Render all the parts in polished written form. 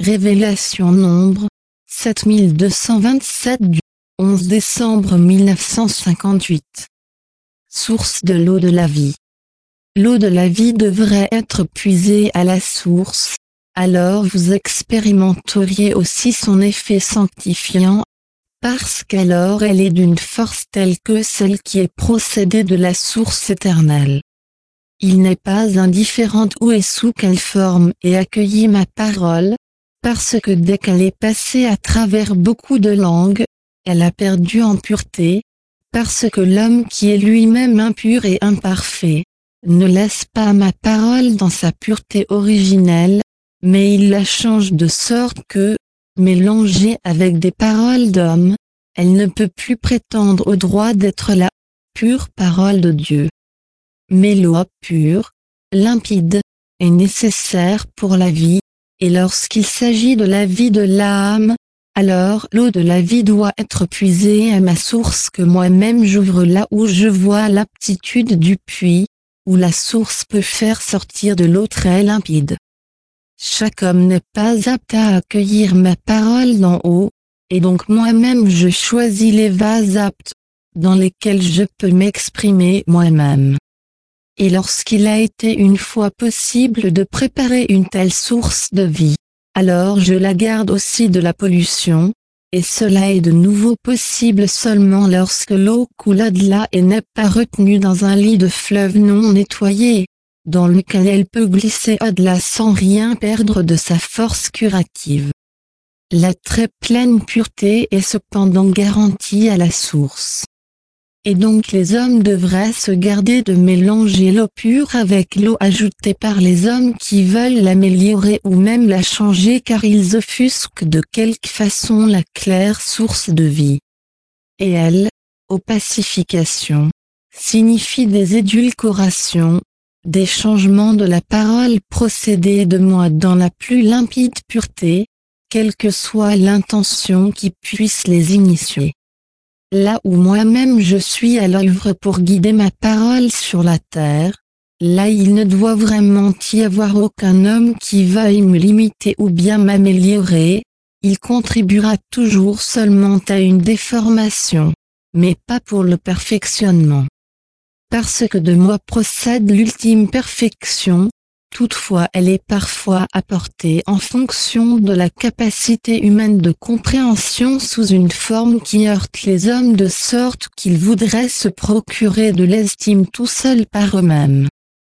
Révélation nombre 7227 du 11 décembre 1958. Source de l'eau de la vie. L'eau de la vie devrait être puisée à la source, alors vous expérimenteriez aussi son effet sanctifiant, parce qu'alors elle est d'une force telle que celle qui est procédée de la source éternelle. Il n'est pas indifférente où et sous quelle forme est accueillie ma parole, parce que dès qu'elle est passée à travers beaucoup de langues, elle a perdu en pureté, parce que l'homme qui est lui-même impur et imparfait, ne laisse pas ma parole dans sa pureté originelle, mais il la change de sorte que, mélangée avec des paroles d'homme, elle ne peut plus prétendre au droit d'être la pure parole de Dieu. Mais l'eau pure, limpide, est nécessaire pour la vie, et lorsqu'il s'agit de la vie de l'âme, alors l'eau de la vie doit être puisée à ma source que moi-même j'ouvre là où je vois l'aptitude du puits, où la source peut faire sortir de l'eau très limpide. Chaque homme n'est pas apte à accueillir ma parole d'en haut, et donc moi-même je choisis les vases aptes, dans lesquels je peux m'exprimer moi-même. Et lorsqu'il a été une fois possible de préparer une telle source de vie, alors je la garde aussi de la pollution, et cela est de nouveau possible seulement lorsque l'eau coule au-delà et n'est pas retenue dans un lit de fleuve non nettoyé, dans lequel elle peut glisser au-delà sans rien perdre de sa force curative. La très pleine pureté est cependant garantie à la source. Et donc les hommes devraient se garder de mélanger l'eau pure avec l'eau ajoutée par les hommes qui veulent l'améliorer ou même la changer car ils offusquent de quelque façon la claire source de vie. Et elle, opacification, signifie des édulcorations, des changements de la parole procédés de moi dans la plus limpide pureté, quelle que soit l'intention qui puisse les initier. Là où moi-même je suis à l'œuvre pour guider ma parole sur la terre, là il ne doit vraiment y avoir aucun homme qui veuille me limiter ou bien m'améliorer, il contribuera toujours seulement à une déformation, mais pas pour le perfectionnement. Parce que de moi procède l'ultime perfection, toutefois elle est parfois apportée en fonction de la capacité humaine de compréhension sous une forme qui heurte les hommes de sorte qu'ils voudraient se procurer de l'estime tout seuls par eux-mêmes.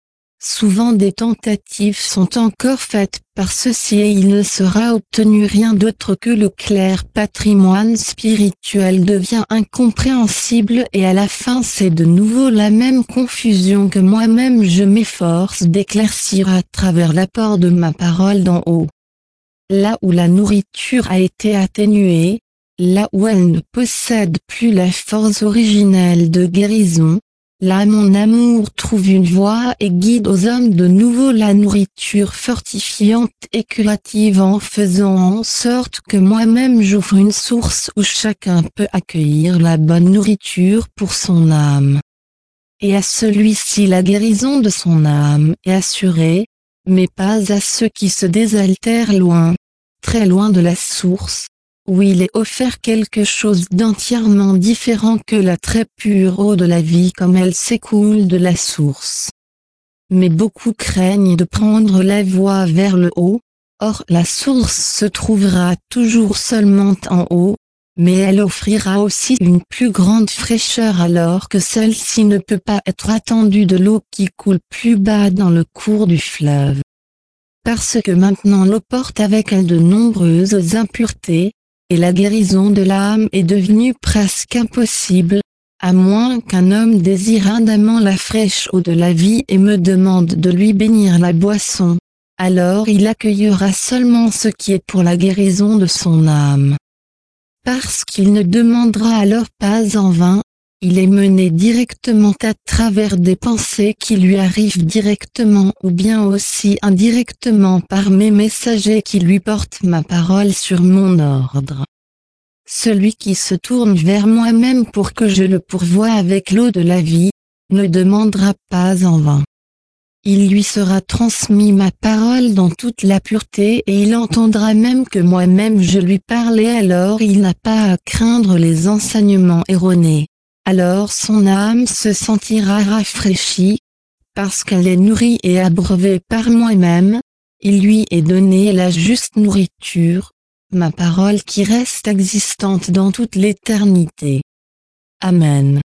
Souvent des tentatives sont encore faites par ceci et il ne sera obtenu rien d'autre que le clair patrimoine spirituel devient incompréhensible et à la fin c'est de nouveau la même confusion que moi-même je m'efforce d'éclaircir à travers l'apport de ma parole d'en haut. Là où la nourriture a été atténuée, là où elle ne possède plus la force originelle de guérison, là mon amour trouve une voie et guide aux hommes de nouveau la nourriture fortifiante et curative en faisant en sorte que moi-même j'ouvre une source où chacun peut accueillir la bonne nourriture pour son âme. Et à celui-ci la guérison de son âme est assurée, mais pas à ceux qui se désaltèrent loin, très loin de la source, où il est offert quelque chose d'entièrement différent que la très pure eau de la vie comme elle s'écoule de la source. Mais beaucoup craignent de prendre la voie vers le haut, or la source se trouvera toujours seulement en haut, mais elle offrira aussi une plus grande fraîcheur alors que celle-ci ne peut pas être attendue de l'eau qui coule plus bas dans le cours du fleuve. Parce que maintenant l'eau porte avec elle de nombreuses impuretés, et la guérison de l'âme est devenue presque impossible, à moins qu'un homme désire ardemment la fraîche eau de la vie et me demande de lui bénir la boisson, alors il accueillera seulement ce qui est pour la guérison de son âme. Parce qu'il ne demandera alors pas en vain, il est mené directement à travers des pensées qui lui arrivent directement ou bien aussi indirectement par mes messagers qui lui portent ma parole sur mon ordre. Celui qui se tourne vers moi-même pour que je le pourvoie avec l'eau de la vie, ne demandera pas en vain. il lui sera transmis ma parole dans toute la pureté et il entendra même que moi-même je lui parlais, alors il n'a pas à craindre les enseignements erronés. Alors son âme se sentira rafraîchie, parce qu'elle est nourrie et abreuvée par moi-même, il lui est donné la juste nourriture, ma parole qui reste existante dans toute l'éternité. Amen.